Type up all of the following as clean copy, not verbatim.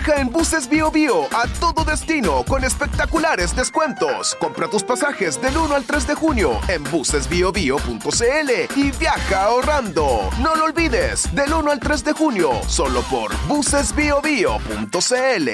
Viaja en Buses BioBio a todo destino con espectaculares descuentos. Compra tus pasajes del 1 al 3 de junio en busesbiobio.cl y viaja ahorrando. No lo olvides, del 1 al 3 de junio, solo por busesbiobio.cl.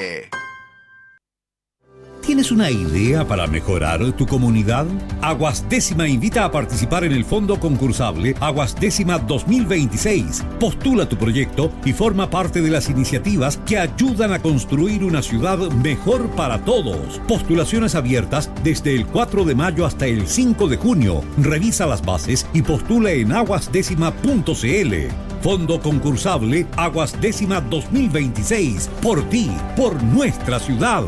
¿Tienes una idea para mejorar tu comunidad? Aguas Décima invita a participar en el fondo concursable Aguas Décima 2026. Postula tu proyecto y forma parte de las iniciativas que ayudan a construir una ciudad mejor para todos. Postulaciones abiertas desde el 4 de mayo hasta el 5 de junio. Revisa las bases y postula en aguasdécima.cl. Fondo concursable Aguas Décima 2026. Por ti, por nuestra ciudad.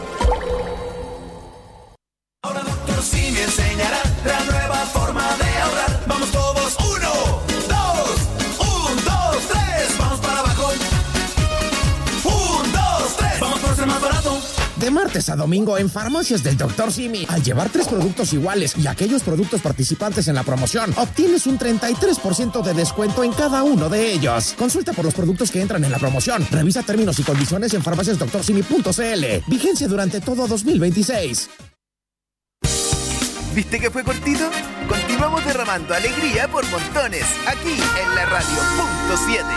Ahora Dr. Simi enseñará la nueva forma de ahorrar. Vamos todos, 1, 2, 1, 2, 3. Vamos para abajo. 1, 2, 3. Vamos por ser más barato. De martes a domingo en Farmacias del Dr. Simi, al llevar 3 productos iguales y aquellos productos participantes en la promoción, obtienes un 33% de descuento en cada uno de ellos. Consulta por los productos que entran en la promoción. Revisa términos y condiciones en farmaciasdoctorsimi.cl. Vigencia durante todo 2026. ¿Viste que fue cortito? Continuamos derramando alegría por montones, aquí en la radio punto 7.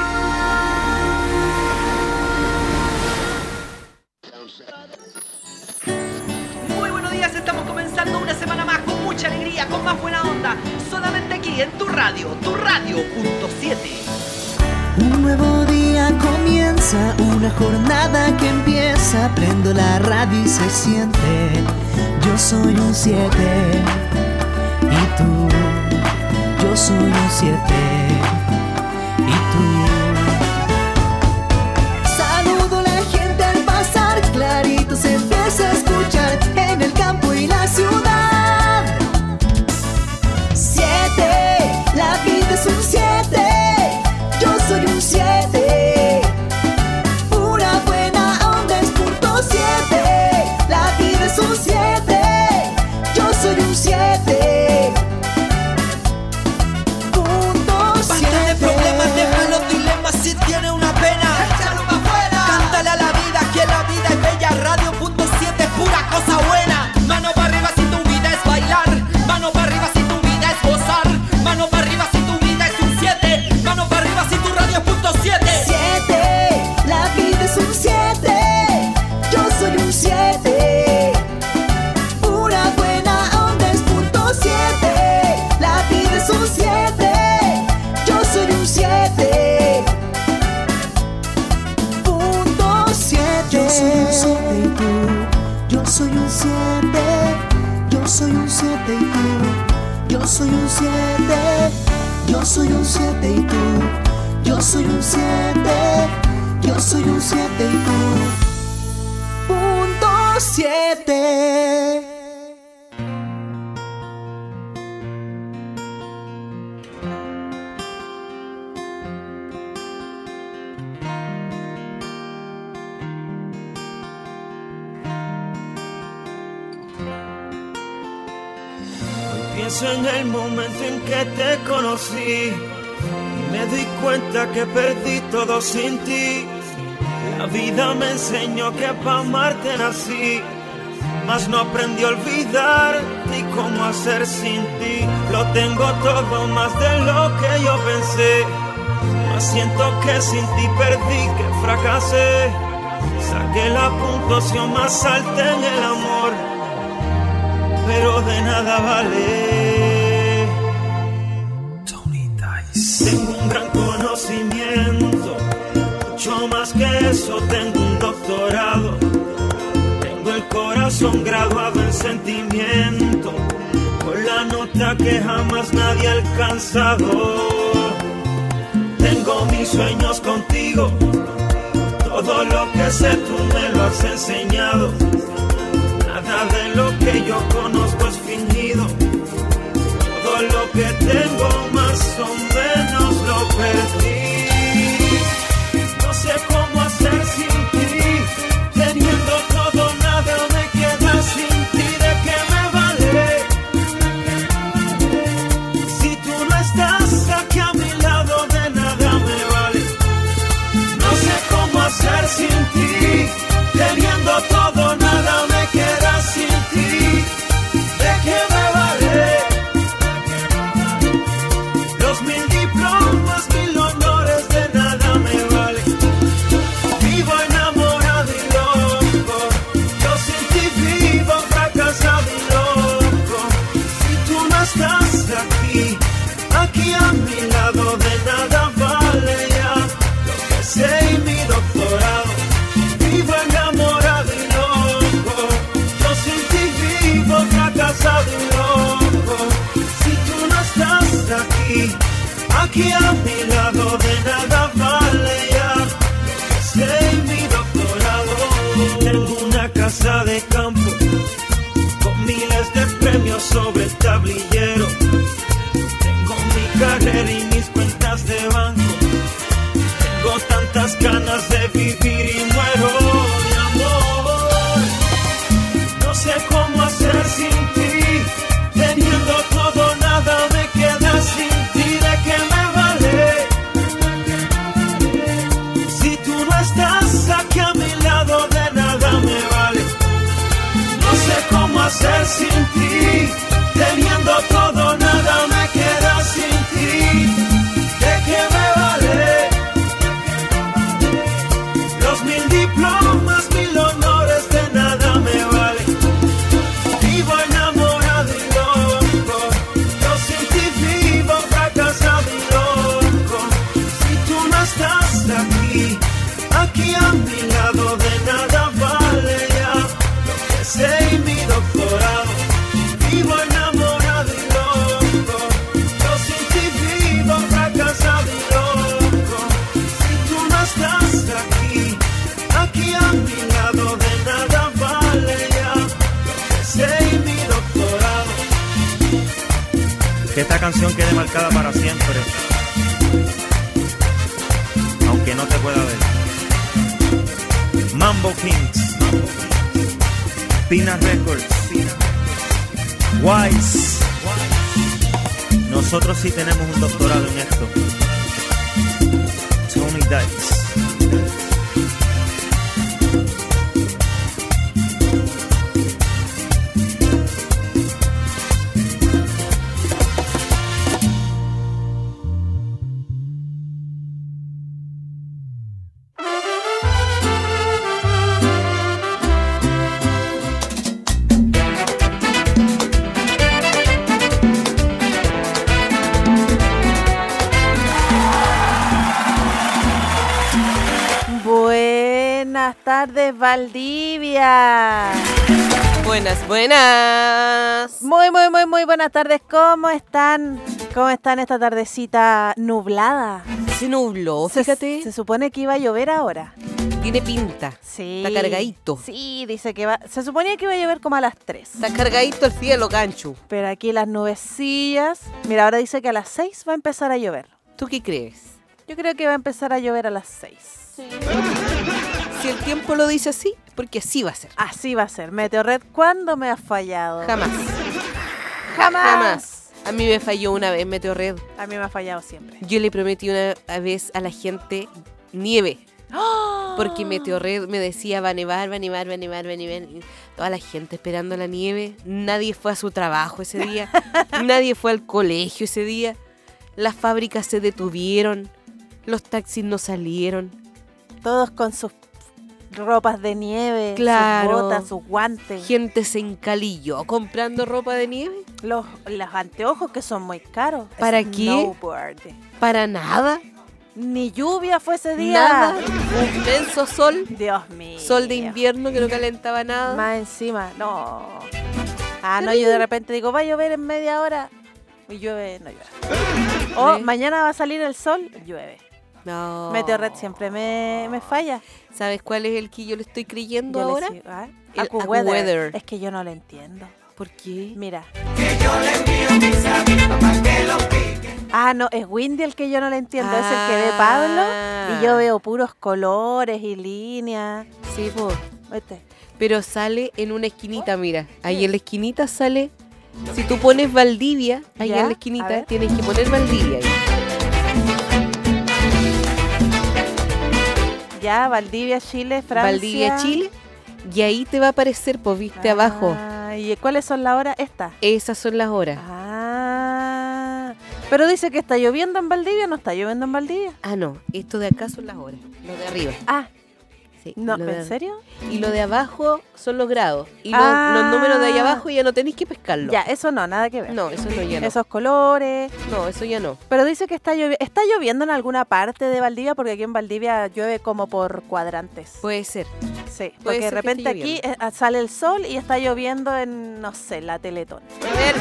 Muy buenos días, estamos comenzando una semana más con mucha alegría, con más buena onda, solamente aquí en tu radio punto 7. Un nuevo día comienza, una jornada que empieza, prendo la radio y se siente. Yo soy un 7 y tú, yo soy un 7 y tú. Saludo a la gente al pasar, clarito se empieza a escuchar en el campo y la ciudad. 7, la vida es un 7, yo soy un 7. Pura buena onda es punto 7, la vida es un 7. Soy un 7. Punto 7. Basta de problemas, de malos dilemas, si tiene una pena, échalo pa' afuera. Cántale a la vida, que la vida es bella. Radio punto 7 es pura cosa buena. Mano para arriba si tu vida es bailar. Mano para arriba si tu vida es gozar. Mano para arriba si tu vida es un 7. Mano para arriba si tu radio es punto 7. 7, la vida es un 7. Yo soy un 7. Un 7, yo soy un 7. Punto 7. Yo soy un 7 y tú. Yo soy un 7. Yo soy un 7 y tú. Yo soy un 7. Yo soy un 7 y tú. Yo soy un 7. Yo soy un 7 y tú. Punto 7. Pienso en el momento en que te conocí y me di cuenta que perdí todo sin ti. La vida me enseñó que pa' amarte nací, mas no aprendí a olvidar ni cómo hacer sin ti. Lo tengo todo más de lo que yo pensé, mas siento que sin ti perdí, que fracasé. Saqué la puntuación más alta en el amor, pero de nada vale. Tengo un gran conocimiento, mucho más que eso, tengo un doctorado. Tengo el corazón graduado en sentimiento, con la nota que jamás nadie ha alcanzado. Tengo mis sueños contigo, todo lo que sé tú me lo has enseñado. Nada de lo que yo conozco es fingido, todo lo que tengo más o menos lo perdí. No sé cómo hacer sin ti, teniendo todo nada me queda sin ti. ¿De qué me vale si tú no estás aquí a mi lado? De nada me vale. No sé cómo hacer sin ti, Aquí a mi lado de nada vale ya lo que sé y mi doctorado. Tengo una casa de campo con miles de premios sobre el tablillero. Tengo mi carrera y mis cuentas de banco. Tengo tantas ganas de vivir y muero de amor. No sé cómo hacer sin ti, teniendo todo nada me queda sin ti. ¿De qué me vale? Si tú no estás aquí a mi lado, de nada me vale. No sé cómo hacer sin ti, teniendo todo nada me queda sin ti. ¿De qué me vale? Los 1000 diplomas, 1000 honores, de nada me vale. Vivo enamorado y loco, yo sin ti vivo fracasado y loco. Si tú no estás aquí, aquí a mi lado, de nada vale ya lo que sé y mi doctorado. Vivo enamorado y loco, yo sin ti vivo fracasado y loco. Si tú no estás aquí, aquí a mi lado, de nada vale ya lo que sé y mi doctorado. Que esta canción quede marcada para siempre, aunque no te pueda ver. Mambo Kings, Pina Records, Wise. Nosotros sí tenemos un doctorado en esto. Tony Dice. Buenas tardes, Valdivia. Buenas, buenas. Muy buenas tardes. ¿Cómo están? ¿Cómo están esta tardecita nublada? Se nubló, fíjate. Se supone que iba a llover ahora. Tiene pinta. Sí. Está cargadito. Sí, dice que va. Se suponía que iba a llover como a las 3. Está cargadito el cielo, gancho. Pero aquí las nubecillas. Mira, ahora dice que a las 6 va a empezar a llover. ¿Tú qué crees? Yo creo que va a empezar a llover a las 6. Sí. Si el tiempo lo dice así, porque así va a ser. Así va a ser. Meteorred, ¿cuándo me ha fallado? Jamás. Jamás. A mí me falló una vez Meteorred. A mí me ha fallado siempre. Yo le prometí una vez a la gente nieve. ¡Oh! Porque Meteorred me decía va a nevar, va a nevar, va a nevar, va a nevar. Y toda la gente esperando la nieve. Nadie fue a su trabajo ese día. Nadie fue al colegio ese día. Las fábricas se detuvieron. Los taxis no salieron. Todos con sus ropas de nieve, claro, sus botas, sus guantes. Gente se encalilló comprando ropa de nieve. Los anteojos que son muy caros. ¿Para qué? Para nada. Ni lluvia fue ese día. Nada. Un inmenso sol. Dios mío. Sol de invierno que no calentaba nada. Más encima, no. Ah, no, yo de repente digo, va a llover en media hora. Y llueve, no llueve. O mañana va a salir el sol, llueve. No. Meteorred siempre me falla. ¿Sabes cuál es el que yo le estoy creyendo ahora? El AccuWeather. Es que yo no lo entiendo. ¿Por qué? Mira. Que yo le envío mis amigos para que lo piquen. Ah, no, es Windy el que yo no le entiendo. Es el que ve Pablo y yo veo puros colores y líneas. Sí, pues. Vete. Pero sale en una esquinita, mira. Ahí en la esquinita sale. Si tú pones Valdivia, ahí en la esquinita, tienes que poner Valdivia ahí. Ya, Valdivia, Chile, Francia. Valdivia, Chile. Y ahí te va a aparecer, pues, viste, abajo. ¿Y cuáles son las horas? Estas. Esas son las horas. Ah. Pero dice que está lloviendo en Valdivia, ¿no está lloviendo en Valdivia? Ah, no. Esto de acá son las horas. Lo de arriba. Ah. Sí, no, ¿en serio? Y lo de abajo son los grados. Y los números de ahí abajo ya no tenéis que pescarlo. Ya, eso no, nada que ver. No, eso no, ya no. Esos colores. No, eso ya no. Pero dice que está lloviendo en alguna parte de Valdivia, porque aquí en Valdivia llueve como por cuadrantes. Puede ser. Sí, porque de repente aquí sale el sol y está lloviendo en, no sé, la Teletón. A ver,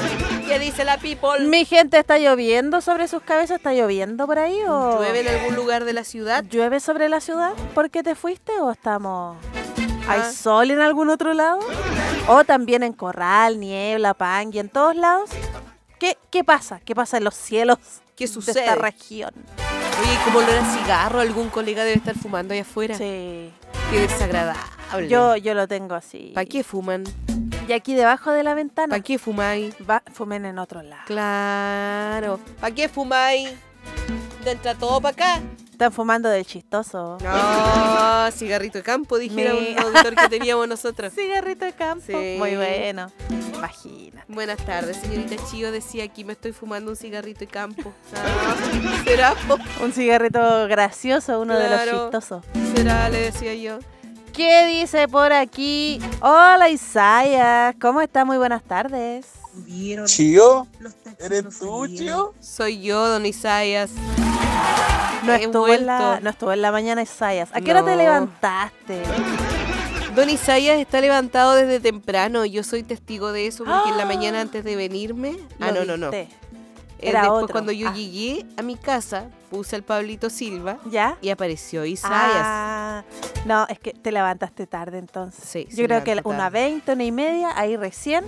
¿Qué dice la people? Mi gente, ¿está lloviendo sobre sus cabezas? ¿Está lloviendo por ahí o...? ¿Llueve en algún lugar de la ciudad? ¿Llueve sobre la ciudad? ¿Por qué te fuiste o estamos...? ¿Hay sol en algún otro lado? ¿O también en Corral, Niebla, Pangui, en todos lados? ¿Qué pasa? ¿Qué pasa en los cielos ¿Qué sucede? de esta región? Oye, como olor a cigarro, algún colega debe estar fumando allá afuera. Sí. Qué desagradable. Yo lo tengo así. ¿Para qué fuman? Y aquí debajo de la ventana. ¿Para qué fumáis? Fumen en otro lado. Claro. ¿Para qué fumáis? ¿Entra todo para acá? Están fumando del chistoso. No, cigarrito de campo, dijera un auditor que teníamos nosotros. Cigarrito de campo. Sí. Muy bueno. Imagínate. Buenas tardes, señorita Chío. Decía aquí me estoy fumando un cigarrito de campo. No, ¿será? Un cigarrito gracioso, uno de los chistosos. ¿Será? Le decía yo. ¿Qué dice por aquí? Hola, Isaías. ¿Cómo está? Muy buenas tardes. ¿Chío? ¿Eres tú, Chío? Soy yo, don Isaías. No estuvo en la mañana, Isaías. ¿A qué hora te levantaste? Don Isaías está levantado desde temprano. Yo soy testigo de eso porque en la mañana antes de venirme... No. Era después otro. cuando yo llegué a mi casa, puse al Pablito Silva. ¿Ya? Y apareció Isaías. No, es que te levantaste tarde entonces. Sí, yo creo que una 20, 1:30, ahí recién.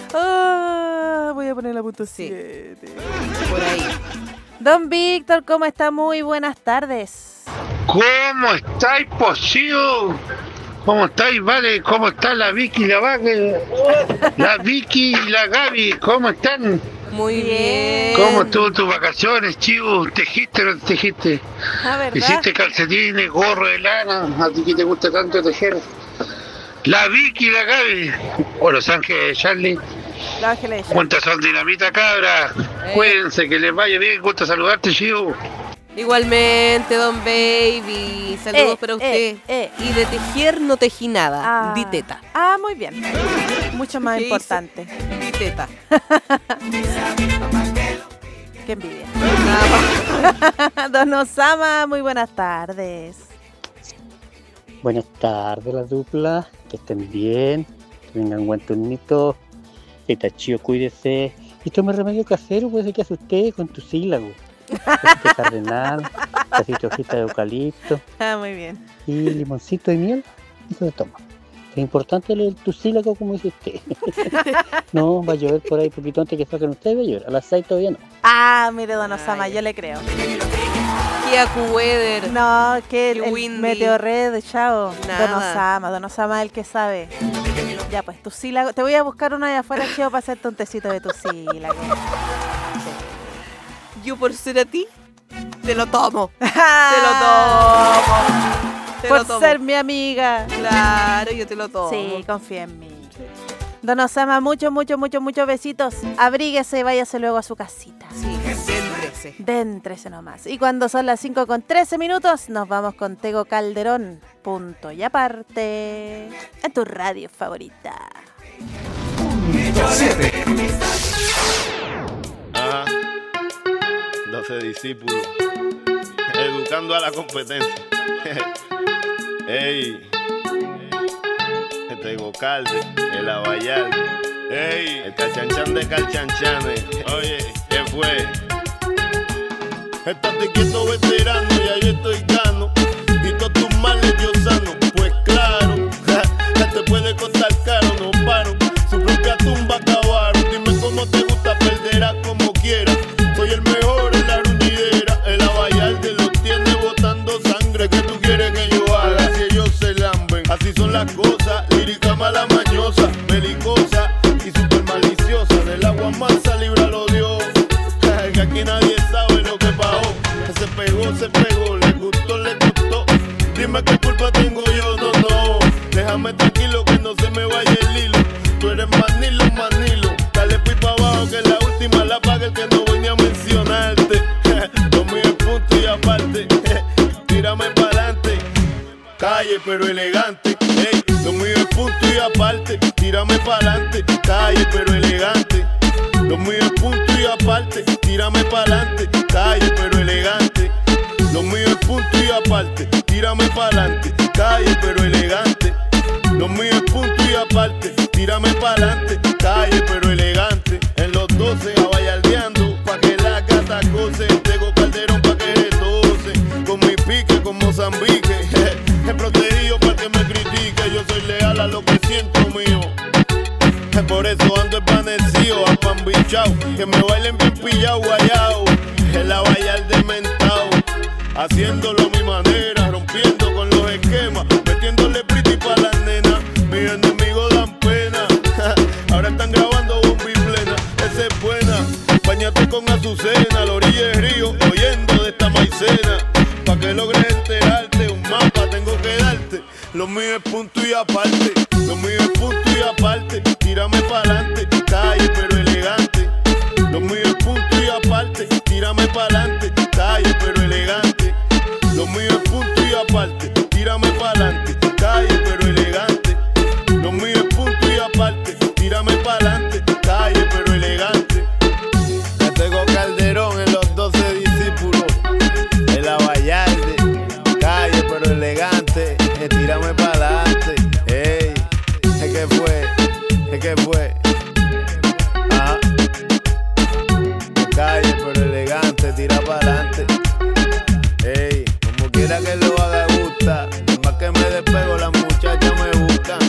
Voy a poner la punto 7. Por ahí. Don Víctor, ¿cómo está? Muy buenas tardes. ¿Cómo estáis, Posío? ¿Cómo estáis, Vale? ¿Cómo está la Vicky y la Vague? La Vicky y la Gaby, ¿cómo están? Muy bien. ¿Cómo estuvo tus vacaciones, Chivo? ¿Tejiste o no tejiste? ¿Verdad? ¿Hiciste calcetines, gorro de lana? ¿A ti que te gusta tanto tejer? La Vicky y la Gaby. O Los Ángeles, Charlie. Los Ángeles. ¿Cuántas son dinamita, cabra? Cuídense, que les vaya bien. Gusto saludarte, Chivo. Igualmente, don Baby. Saludos para usted. Y de tejer no tejí nada. Di teta. Muy bien. Mucho más importante. Di teta. Qué envidia. Don Osama, muy buenas tardes. Buenas tardes, la dupla. Que estén bien. Que vengan buen turnito. Que está chido, cuídese. Y tome remedio casero, puede ser que hace usted con tu sílago. Este cardenal, casito de hojita de eucalipto. Muy bien. Y limoncito de miel, eso se toma. Es importante el tucílago, como dice usted. No, va a llover por ahí poquito antes que saquen ustedes, va a llover. A las 6 todavía no. Mire, don Osama, yo le creo. Qué acu-weather. No, que el windy. Meteorred, chao. Nada. Don Osama es el que sabe. Ya, pues, tucílago. Te voy a buscar una de afuera, chido, para hacerte un tecito de tucílago. Yo por ser a ti, te lo tomo. Por ser mi amiga. Claro, yo te lo tomo. Sí, confía en mí. Don Osama, muchos besitos. Abríguese y váyase luego a su casita. Sí, déntrese. Déntrese nomás. Y cuando son las 5:13, nos vamos con Tego Calderón. Punto y aparte. En tu radio favorita. 7. Ajá. 12 discípulos. Educando a la competencia. Ey. Tego Calde, el Abayal. Ey. El Calchanchan de Calchanchanes. Oye, ¿qué fue? Estate quieto, veterano, ya yo estoy gano. Y todos tus males yo sano. Pues claro, te puede costar caro, no paro. Su propia tumba acabaron. Dime cómo te gusta, perderás como quieras. Soy el mejor en la ruñidera. El Abayal de los tiene botando sangre. ¿Qué tú quieres que yo haga si ellos se lamben? Así son las cosas, lírica mala mañosa, belicosa y super maliciosa. Del agua mansa, líbralo Dios. Que aquí nadie sabe lo que pasó. Se pegó, le gustó. Dime qué culpa tengo yo, no. Déjame tranquilo que no se me vaya el hilo. Tú eres manilo. Dale pues pa' abajo que la última la paga el que no voy ni a mencionarte. Lo mío es punto y aparte. Tírame pa'lante. Calle pero elegante. Ey, lo mío es punto y aparte. Tírame pa'lante. Calle pero elegante. Lo mío es punto y aparte. Tírame pa'lante. Calle pero elegante. Lo mío es punto y aparte. Tírame pa'lante. Calle pero elegante. Lo mío es punto y aparte. Tírame pa'lante. Calle pero elegante. En los 12 escuchado, que me bailen bien pillado, guayao, en la Vallar de Mentao, haciéndolo a mi manera, rompiendo con los esquemas, metiéndole pretty pa' las nenas, mis enemigos dan pena, ahora están grabando bomba y plena, esa es buena, bañate con Azucena, a la orilla del río, oyendo de esta maicena, pa' que logres enterarte, un mapa tengo que darte, lo mío es punto y aparte, lo mío es punto y aparte, tírame pa'lante, calle pero elegante, lo mío es punto y aparte, tírame pa'lante, calle pero elegante, lo mío es punto y aparte, tírame pa'lante, calle pero elegante, lo mío es punto y aparte, tírame pa'lante, calle pero elegante. Ya tengo Calderón en los 12 discípulos, en la Vallarde, calle pero elegante, tírame pa'lante, ey, es que fue, ajá, calle pero elegante, tira pa'lante, ey, como quiera que lo haga gusta, más que me despego las muchachas me buscan.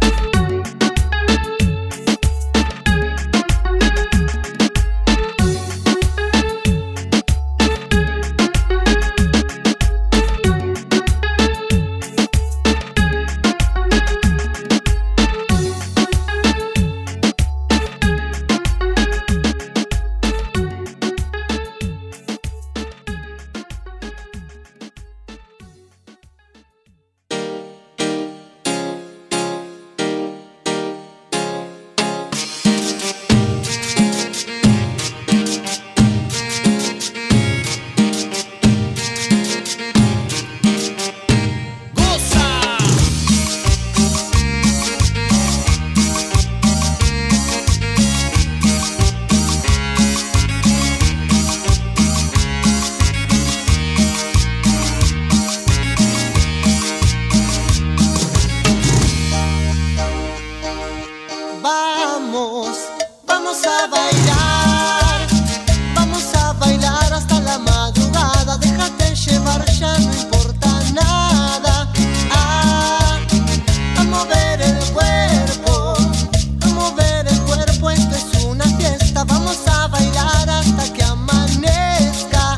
Vamos a bailar hasta la madrugada, déjate llevar, ya no importa nada. A mover el cuerpo, esto es una fiesta, vamos a bailar hasta que amanezca.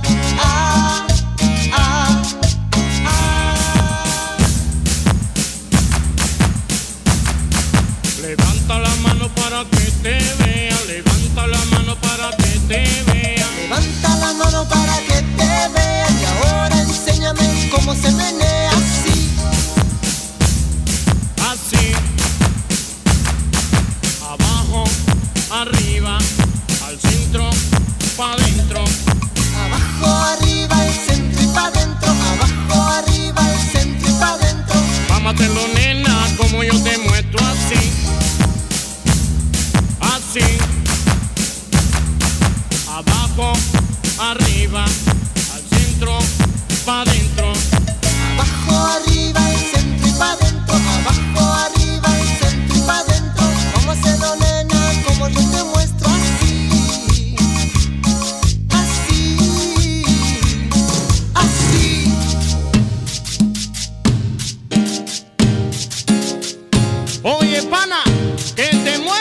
Levanta la mano para que te vea, levanta la mano para que te vea. Levanta la mano para que te vea y ahora enséñame cómo se menea así. Así, abajo, arriba, al centro, pa' adentro. Abajo, arriba, el centro y pa' adentro. Abajo, arriba, el centro y pa' adentro. Vamos a hacerlo, nena, como yo te muestro así. Así, abajo, arriba, al centro, pa' adentro. Abajo, arriba, el centro y pa' adentro. Abajo, arriba, el centro y pa' adentro. Vamos a hacerlo, nena, como yo te muestro así. Así, así. Oye, pana, que te mueva.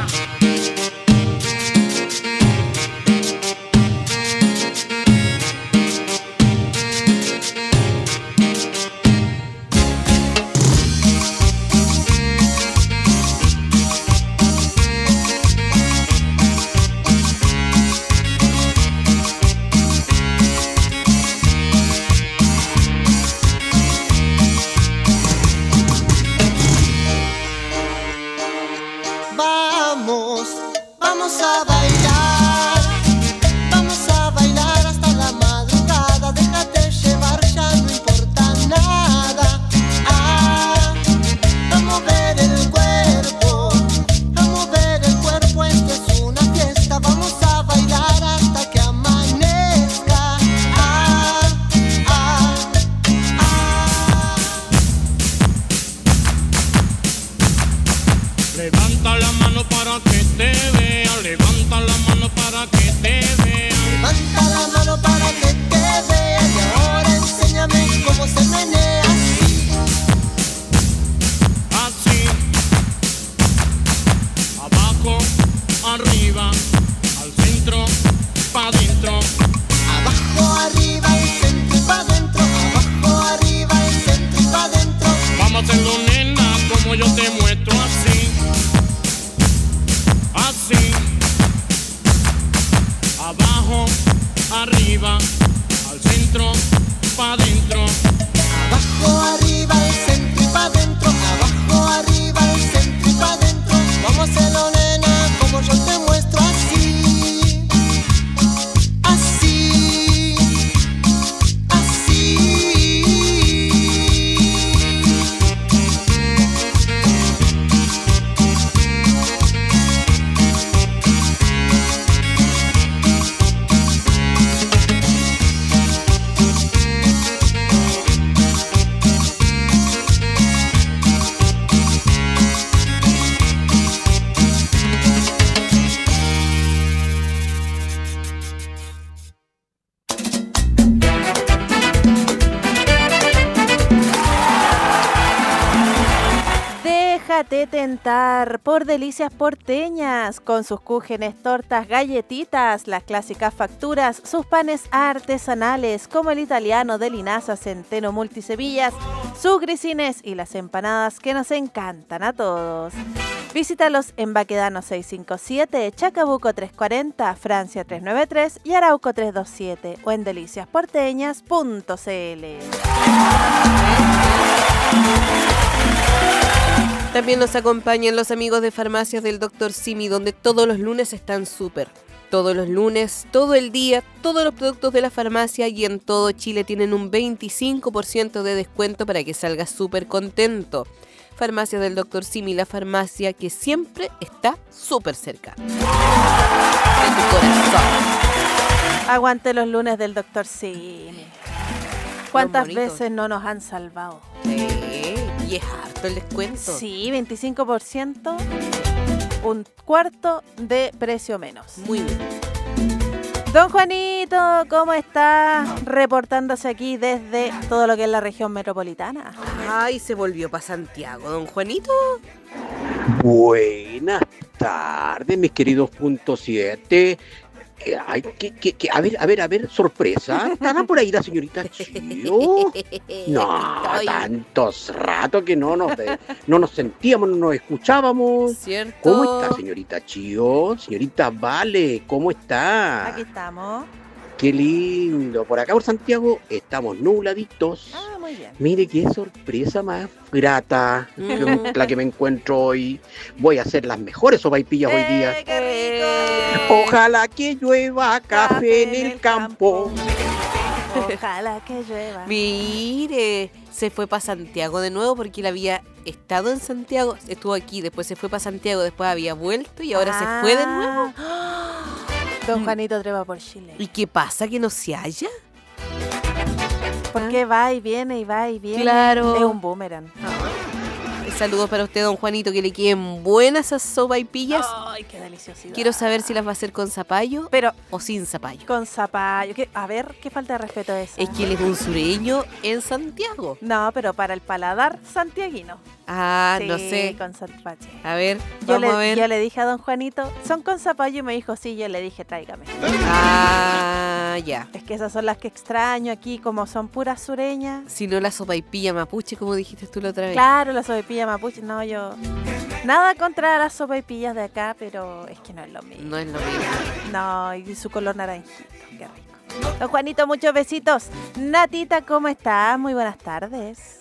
Vamos a bailar hasta la madrugada, déjate llevar, ya no importa nada. A mover el cuerpo, esto es una fiesta, vamos a bailar hasta que amanezca. Levanta la mano para que te vea, levanta la mano para que te vea. Levanta la mano para que te vea y ahora enséñame cómo se menea así. Así, abajo, arriba, te muestro así, así, abajo, arriba, al centro, pa' dentro. Abajo, arriba, al centro y pa' dentro. Abajo, arriba, al centro y pa' dentro. Vamos a hacerlo, nena, como yo te muestro así, así, así. Déjate tentar por Delicias Porteñas, con sus cúgenes, tortas, galletitas, las clásicas facturas, sus panes artesanales como el italiano de linaza, centeno, multicebillas, sus grisines y las empanadas que nos encantan a todos. Visítalos en Baquedano 657, Chacabuco 340, Francia 393 y Arauco 327 o en deliciasporteñas.cl. También nos acompañan los amigos de Farmacias del Dr. Simi, donde todos los lunes están súper. Todos los lunes, todo el día, todos los productos de la farmacia y en todo Chile tienen un 25% de descuento para que salgas súper contento. Farmacias del Dr. Simi, la farmacia que siempre está súper cerca de tu corazón. Aguante los lunes del Dr. Simi. ¿Cuántas Los bonitos. veces no nos han salvado? Y es harto el descuento. Sí, 25%, un cuarto de precio menos. Muy bien. Don Juanito, ¿cómo está? Reportándose aquí desde todo lo que es la región metropolitana. Ay, se volvió para Santiago, don Juanito. Buenas tardes, mis queridos punto 7. Ay, a ver, sorpresa. ¿Estará por ahí la señorita Chío? No, tantos ratos que no nos sentíamos, no nos escuchábamos. ¿Cierto? ¿Cómo está, señorita Chío? Señorita Vale, ¿cómo está? Aquí estamos. Qué lindo. Por acá por Santiago estamos nubladitos. Ah, muy bien. Mire qué sorpresa más grata que la que me encuentro hoy. Voy a hacer las mejores sopaipillas hoy día. ¡Qué rico! Ojalá que llueva café en el campo. Ojalá que llueva. Mire, se fue para Santiago de nuevo porque él había estado en Santiago, estuvo aquí, después se fue para Santiago, después había vuelto y ahora se fue de nuevo. Don Juanito trepa por Chile. ¿Y qué pasa? ¿Que no se halla? Porque va y viene y va y viene. Claro. Es un boomerang. Saludos para usted, don Juanito, que le queden buenas esas sopaipillas. Ay, qué deliciosidad. Quiero saber si las va a hacer con zapallo o sin zapallo. Con zapallo. A ver, qué falta de respeto es esa. Es que él es un sureño en Santiago. No, pero para el paladar santiaguino. Ah, sí, no sé. Con zapallo. A ver, vamos a ver. Yo le dije a don Juanito, ¿son con zapallo? Y me dijo, sí, yo le dije, tráigame. Ah, ya. Es que esas son las que extraño aquí, como son puras sureñas. Si no la sopaipilla mapuche, como dijiste tú la otra vez. Claro, la sopaipilla mapuche. No, yo... Nada contra las sopaipillas de acá, pero es que no es lo mismo. No es lo mismo. No, y su color naranjito, qué rico. Don Juanito, muchos besitos. Natita, ¿cómo estás? Muy buenas tardes.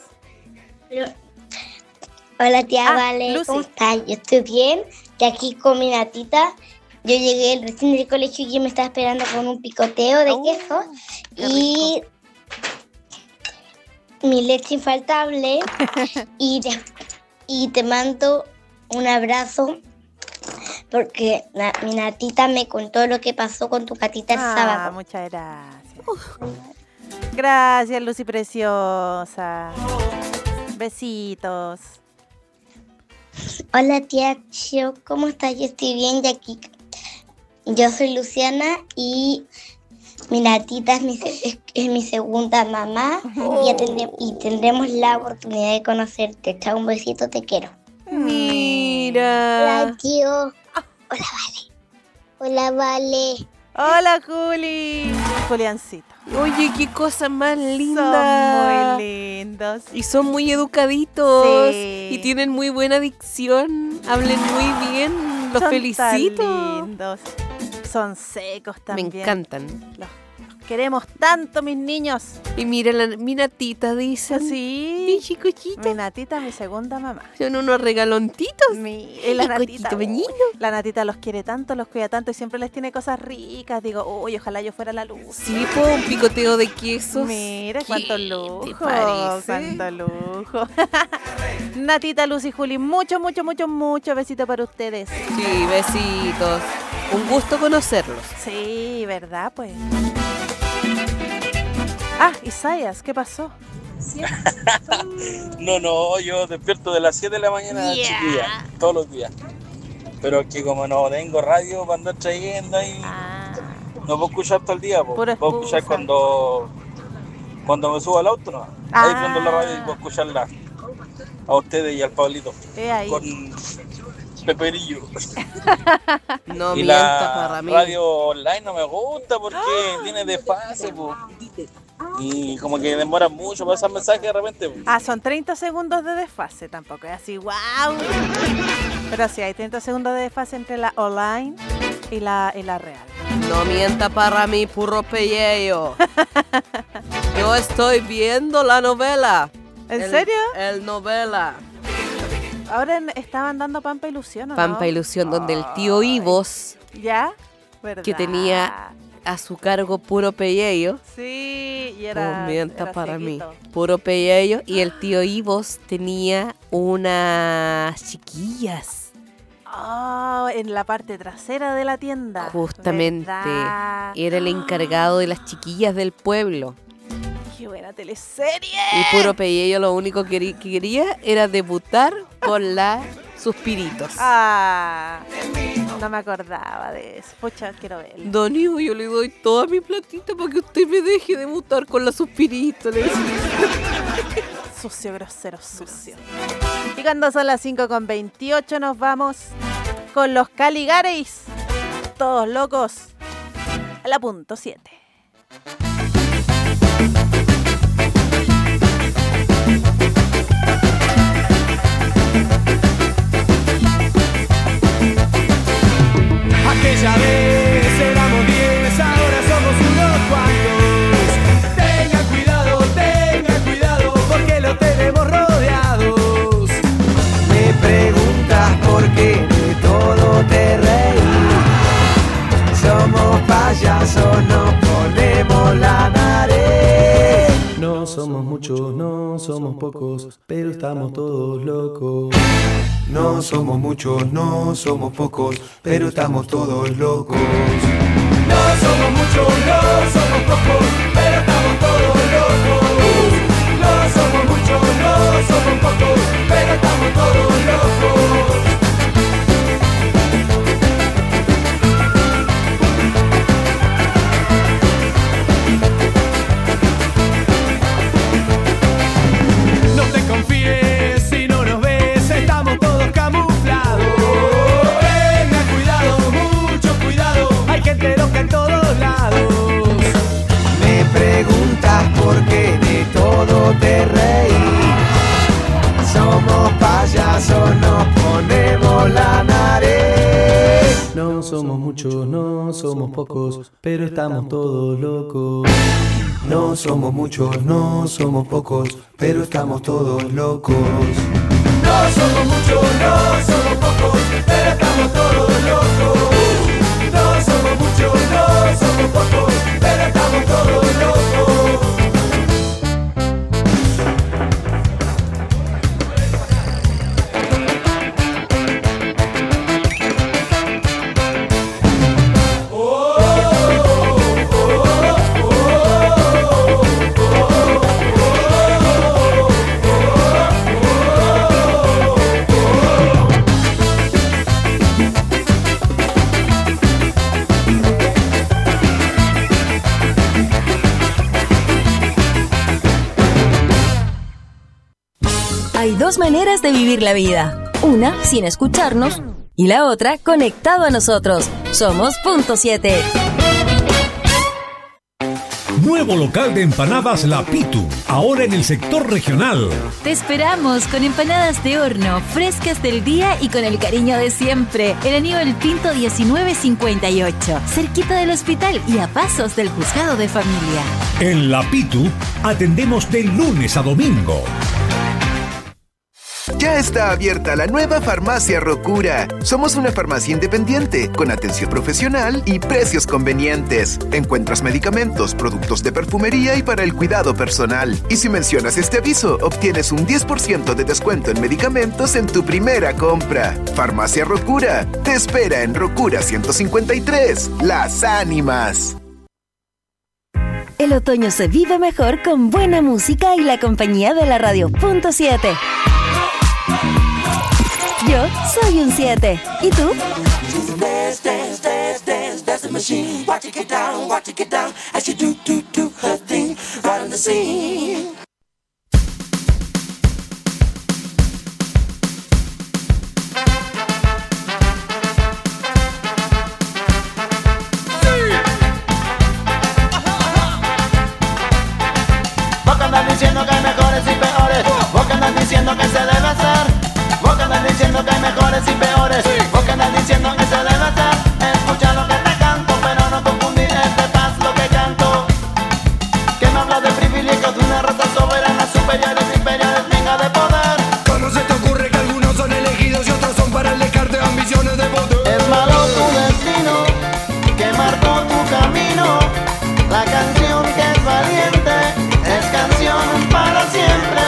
Hola tía Vale, Lucy. ¿cómo estás? Yo estoy bien, que aquí con mi Natita. Yo llegué recién del colegio y yo me estaba esperando con un picoteo de queso y mi leche infaltable y te mando un abrazo porque mi Natita me contó lo que pasó con tu gatita el sábado. Muchas gracias. Gracias, Lucy preciosa. Besitos. Hola tía Chio, ¿cómo estás? Yo estoy bien, y aquí yo soy Luciana y mi Natita es mi segunda mamá y tendremos la oportunidad de conocerte. Chao, un besito, te quiero. Mira. Hola tío. Hola Vale. Hola Vale. Hola, Juli. Juliancito. Oye, qué cosa más linda. Son muy lindos. Y son muy educaditos. Sí. Y tienen muy buena dicción. Hablen muy bien. Los felicito. Tan lindos. Son secos también. Me encantan. Los queremos tanto, mis niños. Y mira, mi Natita, dicen. Sí. Mi chicochita. Mi Natita, mi segunda mamá. Son unos regalontitos. Y la Natita, Benito. la Natita los quiere tanto, los cuida tanto y siempre les tiene cosas ricas. Digo, uy, ojalá yo fuera la luz. Sí, un picoteo de quesos. Mira, cuánto lujo. ¿Te parece? Cuánto lujo. Natita, Luz y Juli, mucho besito para ustedes. Sí, besitos. Un gusto conocerlos. Sí, ¿verdad? Pues. Ah, Isaías, ¿qué pasó? No, yo despierto de las 7 de la mañana, chiquilla, todos los días. Pero que como no tengo radio para andar trayendo ahí, no puedo escuchar todo el día. Puedo escuchar cuando me subo al auto, ¿no? Ahí prendo la radio y puedo escucharla a ustedes y al Pablito. Con Peperillo. No y mientas para mí. La radio online no me gusta porque tiene desfase, po. Y como que demora mucho para pasar mensajes de repente. Son 30 segundos de desfase, tampoco es así, wow. Pero sí, hay 30 segundos de desfase entre la online y la real. No mienta para mí, puro pellejo. Yo estoy viendo la novela. ¿En serio? El novela. Ahora estaban dando Pampa Ilusión, ¿o Pampa no? Ilusión, donde el tío Ivos, ¿ya? ¿Verdad? que tenía a su cargo puro pellejo. Sí, y era. No mienta era para sequito. mí. Puro pellejo. Y el tío Ivos tenía unas chiquillas. En la parte trasera de la tienda. Justamente. ¿Verdad? Era el encargado de las chiquillas del pueblo. ¡Qué buena teleserie! Y puro pellejo lo único que quería era debutar con la Suspiritos. No me acordaba de eso. Pucha, quiero verlo. Don Ivo, yo le doy toda mi platita para que usted me deje debutar con la Suspiritos. Le decía. Sucio, grosero, sucio. Y cuando son las 5:28 nos vamos con los Caligaris. Todos locos. A la punto 7. Aquella vez éramos 10, ahora somos unos cuantos. Tengan cuidado, porque lo tenemos rodeados. Me preguntas por qué de todo te reí. Somos payasos, nos ponemos la nariz. No somos muchos, no somos pocos, pero estamos todos locos. No somos muchos, no somos pocos, pero estamos todos locos. No somos muchos, no somos pocos, pero estamos todos locos. No somos muchos, no somos pocos, pero estamos todos locos. No te confíes si no nos ves, estamos todos camuflados. Tengan cuidado, mucho cuidado, hay gente loca en todos lados. Me preguntas por qué de todo te reí. Somos payasos, nos ponemos la nariz. No somos muchos, no somos pocos, pero estamos todos locos. No somos muchos, no somos pocos, pero estamos todos locos. No somos muchos, no somos pocos, pero estamos todos locos. No somos muchos, no somos pocos, pero estamos todos locos. Hay dos maneras de vivir la vida. Una, sin escucharnos, y la otra, conectado a nosotros. Somos Punto 7. Nuevo local de empanadas La Pitu, ahora en el sector regional. Te esperamos con empanadas de horno, frescas del día y con el cariño de siempre. En Aníbal Pinto 1958, cerquita del hospital y a pasos del juzgado de familia. En La Pitu atendemos de lunes a domingo. Ya está abierta la nueva Farmacia Rocura. Somos una farmacia independiente, con atención profesional y precios convenientes. Encuentras medicamentos, productos de perfumería y para el cuidado personal. Y si mencionas este aviso, obtienes un 10% de descuento en medicamentos en tu primera compra. Farmacia Rocura te espera en Rocura 153, Las Ánimas. El otoño se vive mejor con buena música y la compañía de la Radio.7. Yo soy un 7. ¿Y tú? Dance, dance, dance, dance, that's the machine. Watch it get down, as she do her thing, right on the scene. Vos que andas diciendo que hay mejores y peores, vos que andas diciendo que se debe hacer. Vos que andas diciendo que hay mejores y peores, vos que andas diciendo que se debe hacer. Escucha lo que te canto, pero no confundir este paz lo que canto. Que me habla de privilegios de una raza soberana, superiores, imperiales, venga de poder. ¿Cómo se te ocurre que algunos son elegidos y otros son para el descarte de ambiciones de poder? Es malo tu destino, que marcó tu camino. La canción que es valiente, es canción para siempre.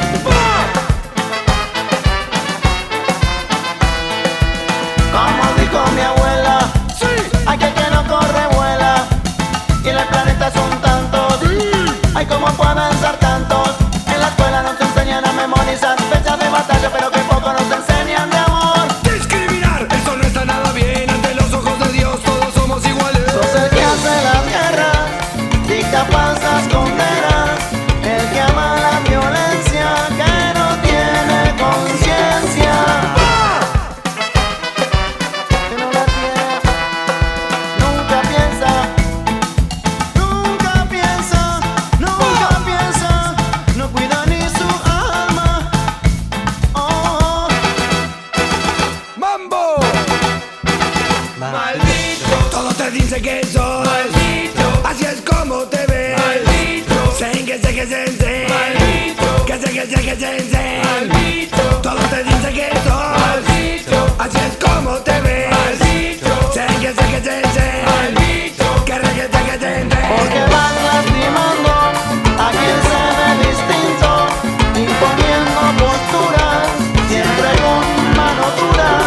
Como dijo mi abuela, hay que no corre, vuela. Y en el planeta son tantos, hay como pueden ser tantos. En la escuela nos enseñan a memorizar fechas de batalla, pero que poco nos enseñan de amor. Discriminar, eso no está nada bien. Ante los ojos de Dios todos somos iguales. Sos el que hace las guerras, dicta falsas condenas. El que ama la violencia, que no tiene conciencia. Dice que soy maldito, así es como te ves. Maldito, que se maldito, que maldito, todo te dice que soy maldito, así es como te ves. Maldito, que maldito, que porque van lastimando a quien se ve distinto, imponiendo posturas, siempre con mano dura.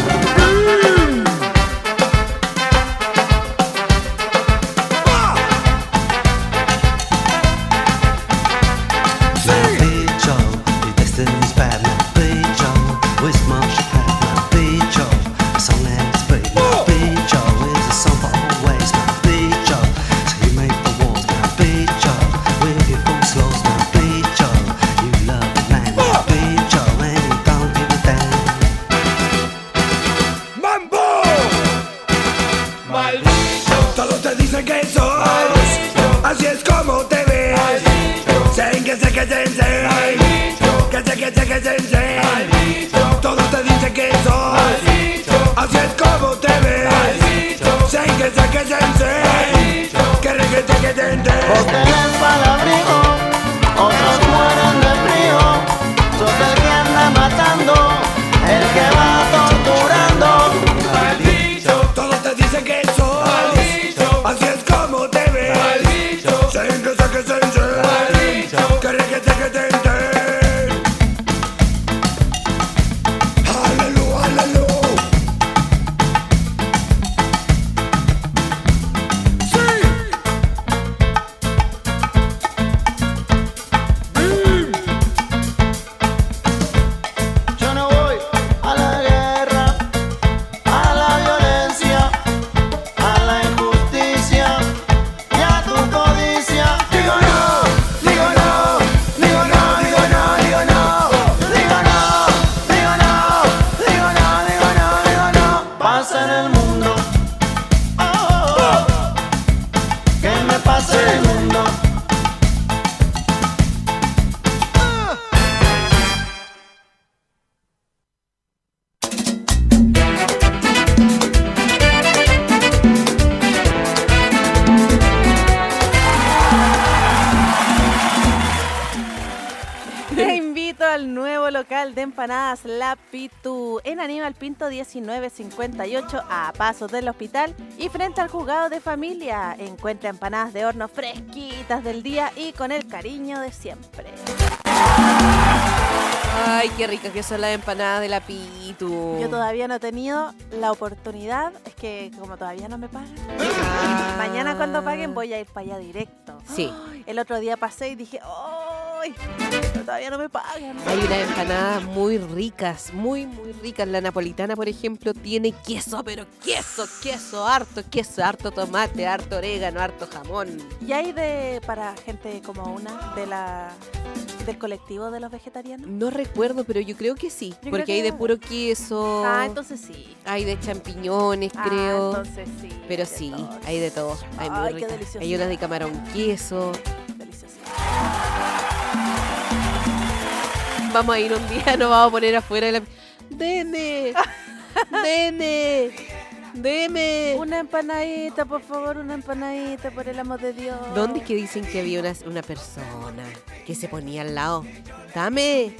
todo te dice que soy, así es como te ves. Vos tenés para abrigo, otros mueren de frío. Sos el que anda matando, el que va torturando. Maldito, todo te dice que soy, maldito, así es como te ves. Maldito, local de empanadas La Pitu en Aníbal Pinto 1958 a pasos del hospital y frente al juzgado de familia. Encuentra empanadas de horno fresquitas del día y con el cariño de siempre. Ay, qué ricas que son las empanadas de La Pitu. Yo todavía no he tenido la oportunidad, es que como todavía no me pagan, mañana cuando paguen voy a ir para allá directo. Sí. El otro día pasé y dije, ¡ay! Pero todavía no me pagan. Hay unas empanadas muy ricas, muy ricas. La napolitana, por ejemplo, tiene queso, pero queso, harto tomate, harto orégano, harto jamón. ¿Y hay para gente como una del colectivo de los vegetarianos? No recuerdo, pero yo creo que sí, porque hay de puro queso. Ah, entonces sí. Hay de champiñones, creo. Entonces sí. Pero sí, hay de todo. Hay muy ricas. Hay unas de camarón queso. Vamos a ir un día, nos vamos a poner afuera de la... ¡Deme! Una empanadita, por favor, una empanadita, por el amor de Dios. ¿Dónde es que dicen que había una persona que se ponía al lado? ¡Dame!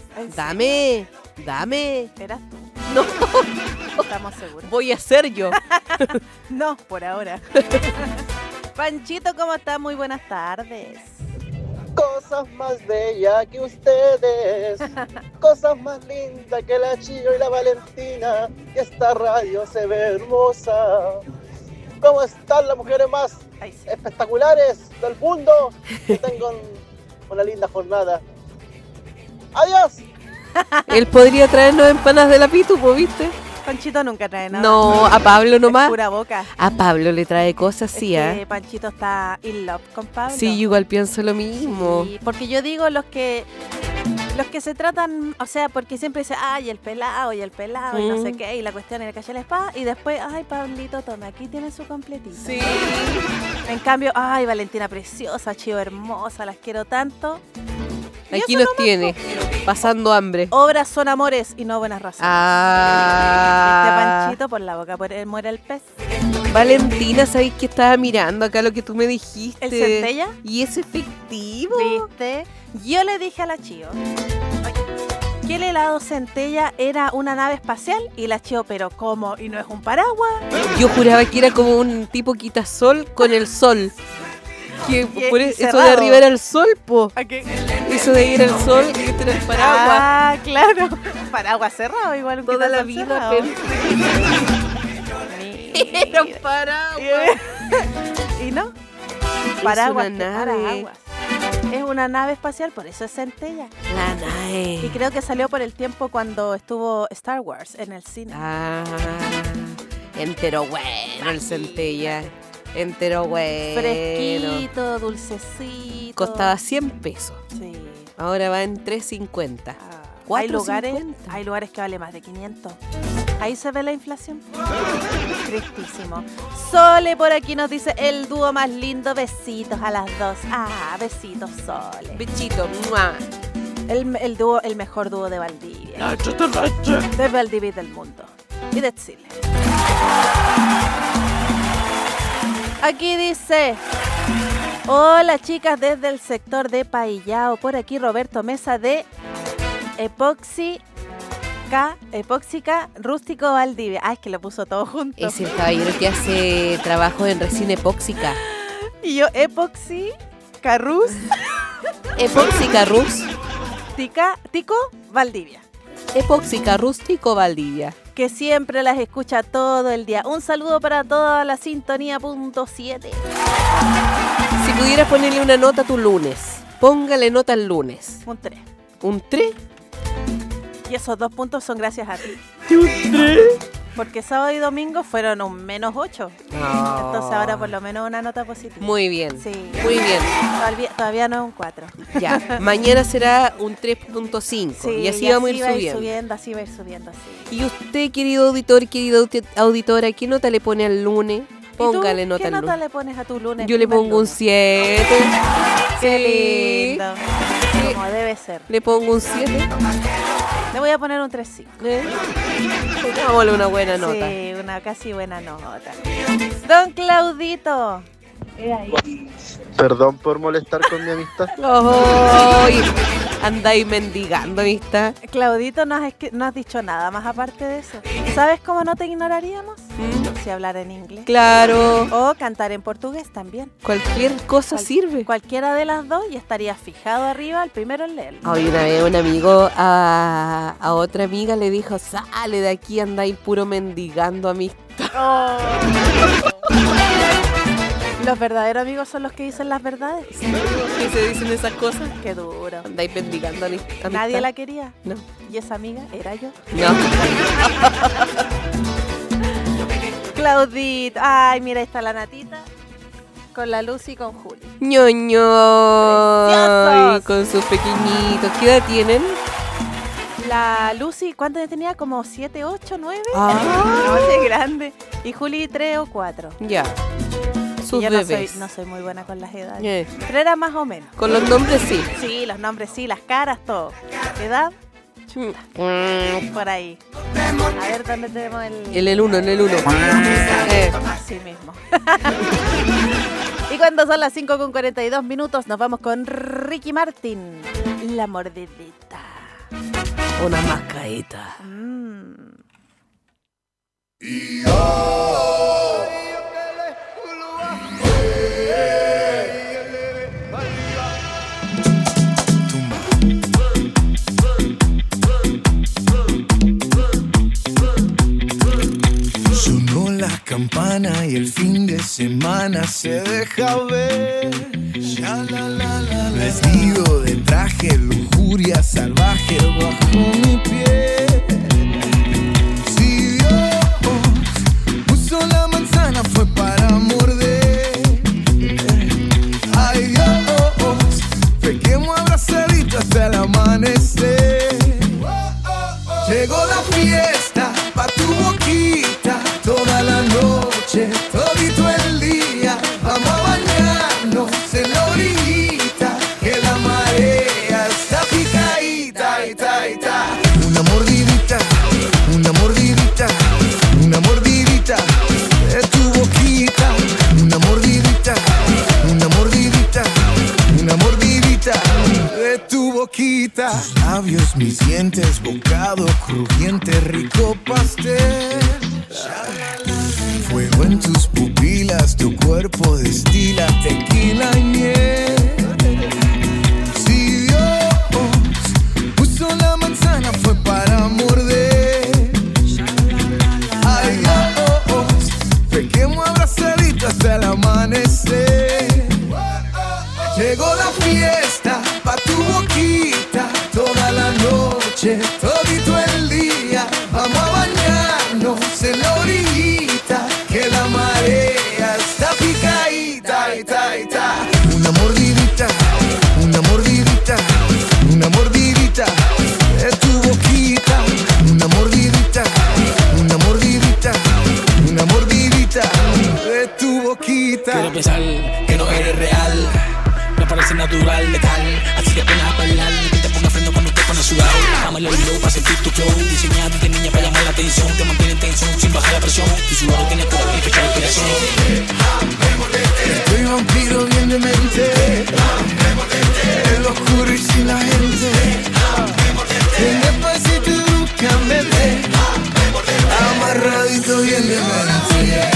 ¿Eras tú? No. Estamos seguros. Voy a ser yo. No, por ahora. Panchito, ¿cómo estás? Muy buenas tardes. Cosas más bellas que ustedes, cosas más lindas que la Chio y la Valentina, y esta radio se ve hermosa. ¿Cómo están las mujeres más espectaculares del mundo? Que tengan una linda jornada. ¡Adiós! Él podría traernos empanadas de La Pitu, ¿viste? Panchito nunca trae nada. No, a Pablo nomás. Es pura boca. A Pablo le trae cosas, sí, que Panchito está in love con Pablo. Sí, yo igual pienso lo mismo. Sí, porque yo digo los que se tratan, o sea, porque siempre dicen, ay, el pelado y no sé qué, y la cuestión en el calle de la espada, y después, ay, Pablito, tome, aquí tiene su completito. Sí. En cambio, ay, Valentina preciosa, Chío hermosa, las quiero tanto. Aquí nos tiene, pasando hambre. Obras son amores y no buenas razones. Panchito por la boca, muere el pez. Valentina, ¿sabes que estaba mirando acá lo que tú me dijiste? ¿El centella? Y es efectivo. ¿Viste? Yo le dije a la Chío que el helado centella era una nave espacial y la Chío, pero ¿cómo? ¿Y no es un paraguas? Yo juraba que era como un tipo quitasol con el sol. Que por eso de arriba era el sol, po. Eso de ir al sol, este era el paraguas. Ah, claro. Paraguas cerrado, igual. Toda la vida. Era un paraguas. ¿Y no? Paraguas. Es una nave. Es una nave espacial, por eso es centella. La nave. Y creo que salió por el tiempo cuando estuvo Star Wars en el cine. Ah, entero bueno el centella. Entero bueno. Fresquito, dulcecito. Costaba 100 pesos. Sí. Ahora va en 3.50. Hay lugares que vale más de 500. Ahí se ve la inflación. Tristísimo. Sole por aquí nos dice el dúo más lindo. Besitos a las dos. Ah, besitos, Sole. Bechito. El mejor dúo de Valdivia. De Valdivia y del mundo. Y de Chile. Aquí dice, hola chicas desde el sector de Paillao, por aquí Roberto Mesa de Epóxica Rústico Valdivia. Ah, es que lo puso todo junto. Es el caballero que hace trabajo en resina epóxica. Y yo, Epóxica Rús. Epóxica Rús. Tico Valdivia. Epóxica Rústico Valdivia. Que siempre las escucha todo el día. Un saludo para toda la sintonía .7. Si pudieras ponerle una nota a tu lunes, póngale nota al lunes. Un 3. ¿Un 3? Y esos 2 puntos son gracias a ti. ¿Un 3? Porque sábado y domingo fueron un -8. Oh. Entonces ahora por lo menos una nota positiva. Muy bien. Sí. Muy bien. Todavía no es un 4. Ya. Mañana será un 3.5. Sí, y así vamos a ir subiendo. Así va a ir subiendo. Así. Y usted, querido auditor, querida auditora, ¿qué nota le pone al lunes? Póngale nota al lunes. ¿Qué nota le pones a tu lunes? Yo le pongo un 7. Qué lindo. Como debe ser. Le pongo un 7. Le voy a poner un 3.5. Pongámosle una buena nota. Sí, una casi buena nota. Don Claudito. Perdón por molestar con mi amistad. ¡Ay! Andáis mendigando, amistad. Claudito, no has dicho nada más aparte de eso. ¿Sabes cómo no te ignoraríamos? Si hablar en inglés. Claro. O cantar en portugués también. Cualquier cosa sirve. Cualquiera de las dos y estarías fijado arriba, el primero en leerlo. Hoy una vez un amigo a otra amiga le dijo, sale de aquí, andáis puro mendigando, amistad. Oh. Los verdaderos amigos son los que dicen las verdades. ¿Qué se dicen esas cosas? Qué duro. Andáis mendigando, amistad. Nadie la quería. No. ¿Y esa amiga era yo? No. Claudito. Ay, mira, ahí está la Natita. Con la Lucy y con Juli. Ñoño. ¡Preciosos! Con sus pequeñitos. ¿Qué edad tienen? La Lucy, ¿cuántos tenía? Como 7, 8, 9. Ah. No, es grande. Y Juli 3 o 4. Ya. Sus yo bebés. no soy muy buena con las edades. Pero era más o menos. Con los nombres sí. Sí, los nombres sí, las caras, todo. ¿Edad? Por ahí. A ver dónde tenemos el 1, en el 1. Así mismo. Y cuando son las 5:42 nos vamos con Ricky Martin. La mordidita. Una mascadita. Sonó la campana y el fin de semana se deja ver. Vestido de traje, lujuria salvaje bajo mi piel. Si Dios puso la manzana fue para morder. Ay Dios, pequemos abrazaditos hasta el amanecer. Llegó la fiesta pa' tu boquita, toda la noche, todito el día. Vamos a bañarnos en la orillita, que la marea está picadita, ita, ita. Una mordidita, una mordidita, una mordidita de tu boquita. Una mordidita, una mordidita, una mordidita de tu boquita. Tus labios, mis dientes, bocado crujiente, rico pastel. Fuego en tus pupilas, tu cuerpo destila tequila y miel. Si Dios puso la manzana fue para morder. Ay Dios, pequemos abrazaditos hasta el amanecer. Llegó la fiesta pa' tu boquita, toda la noche, todito el día. Vamos a bañarnos en la orillita, que la marea está picadita, ita, ita. Una mordidita, una mordidita, una mordidita de tu boquita. Una mordidita, una mordidita, una mordidita de tu boquita. Quiero pensar que no eres real, me parece natural, letal. Así que pena a bailar, que te ponga freno cuando te pones sudado. Dame el low para sentir tu flow, diseñado de niña para llamar la atención. Te mantiene en tensión sin bajar la presión, tu sudor tiene color y fecha de inspiración. Estoy vampiro bien de mente, en lo oscuro y sin la gente. En despacito y bruscamente, amarradito bien de mente.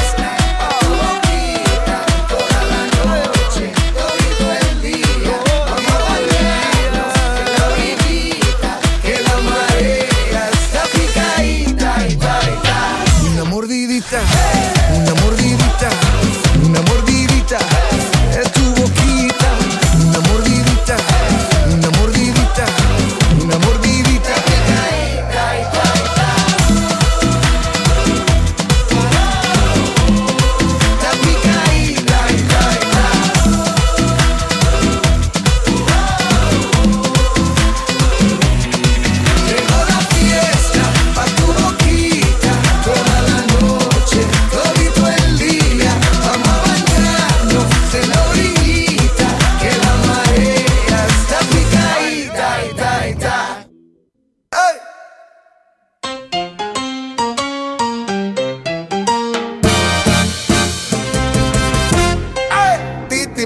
Una mordidita.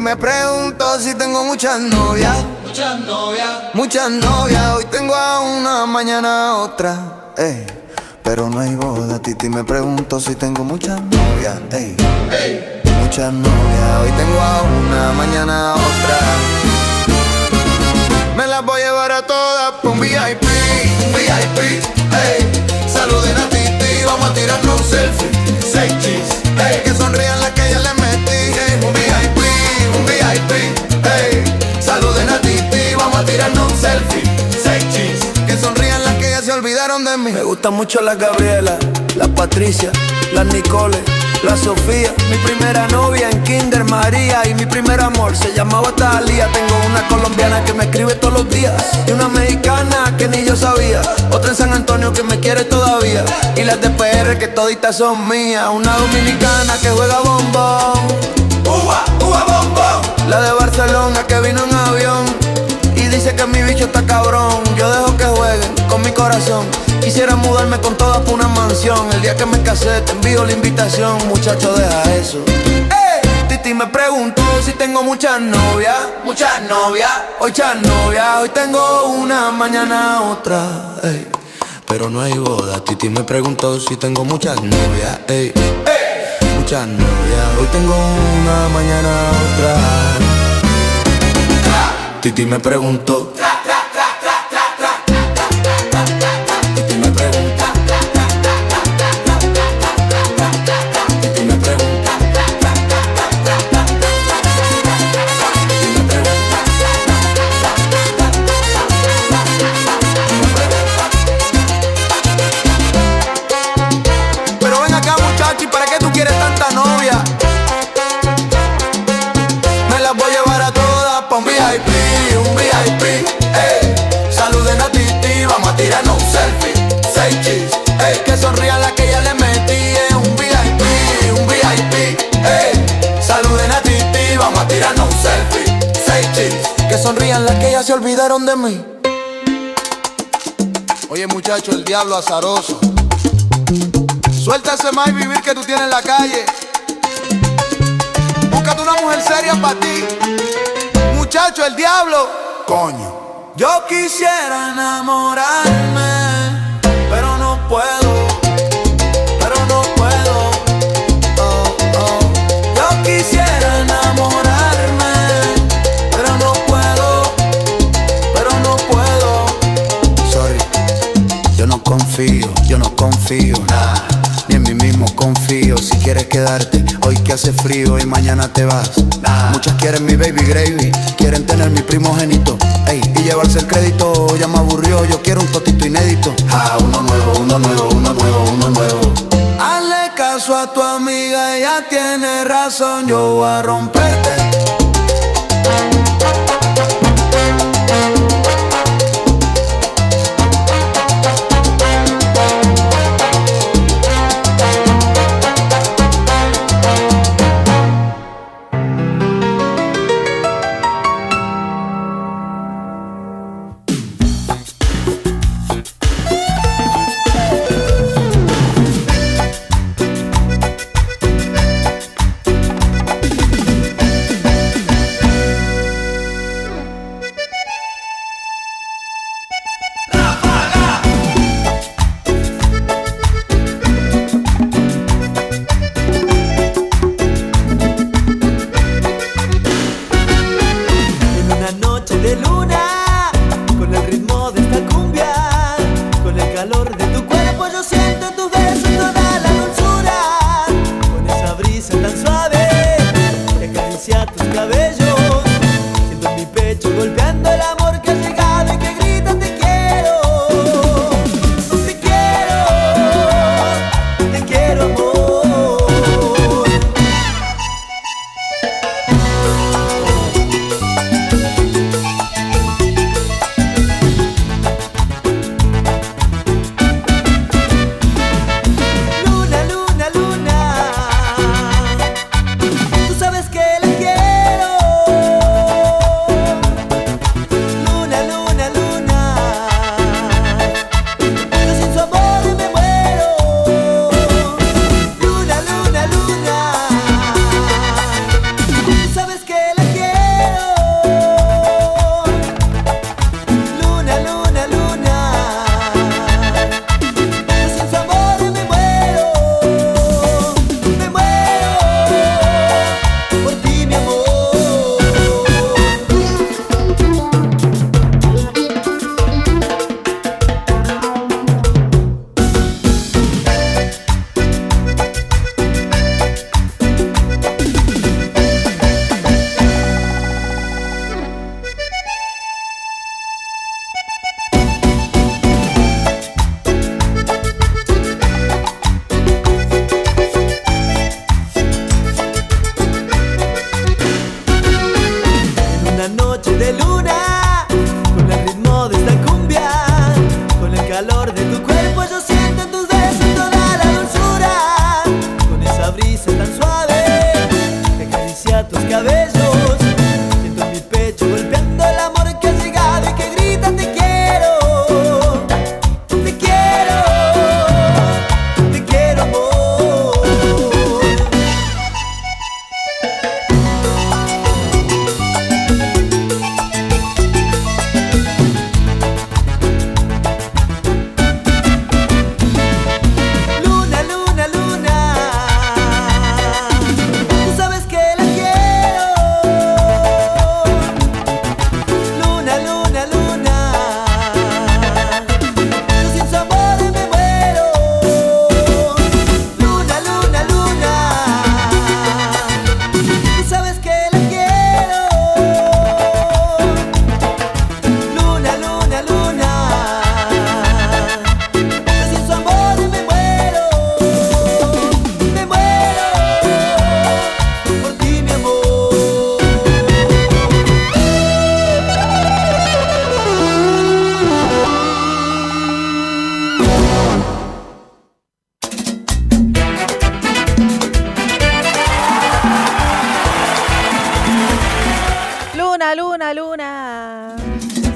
me pregunto si tengo muchas novias. Muchas novias. Hoy tengo a una, mañana a otra. Pero no hay boda, Titi. Me pregunto si tengo muchas novias. Muchas novias. Hoy tengo a una, mañana a otra. Me las voy a llevar a todas por un VIP. Saluden a Titi, vamos a tirarnos un selfie. 6 cheese, que sonrían las que ya le metí. Un VIP, saluden a Titi, vamos a tirarnos un selfie. 6 cheese, que sonrían las que ya se olvidaron de mí. Me gustan mucho las Gabriela, las Patricia, las Nicole, la Sofía. Mi primera novia en Kinder María. Y mi primer amor se llamaba Talía. Tengo una colombiana que me escribe todos los días, y una mexicana que ni yo sabía. Otra en San Antonio que me quiere todavía. Y las de PR que toditas son mías. Una dominicana que juega bombón. Uva bombón. La de Barcelona que vino en avión y dice que mi bicho está cabrón. Yo dejo que jueguen con mi corazón. Quisiera mudarme con todas por una mansión. El día que me casé te envío la invitación. Muchacho, deja eso. Titi me preguntó si tengo muchas novias. Muchas novias. Hoy tengo una, mañana otra. Pero no hay boda. Titi me preguntó si tengo muchas novias. Muchas novias. Hoy tengo una, mañana otra. Titi me preguntó. Tirando un selfie, 6 cheese, que sonrían las que ya le metí. Un VIP, saluden a Titi, vamos a tirarnos un selfie, 6 cheese, que sonrían las que ya se olvidaron de mí. Oye muchacho, el diablo azaroso, suelta ese más vivir que tú tienes en la calle. Búscate una mujer seria para ti. Muchacho, el diablo, coño. Yo quisiera enamorarme, pero no puedo, Yo quisiera enamorarme, pero no puedo, Sorry, yo no confío, nah, ni en mí mismo confío. Si quieres quedarte, hoy que hace frío y mañana te vas, nah. Muchas quieren mi baby gravy, quieren tener mi primogénito, y llevarse el crédito. Ya me aburrió, yo quiero un totito inédito. Uno nuevo. Hazle caso a tu amiga, ella tiene razón. Yo voy a romperte.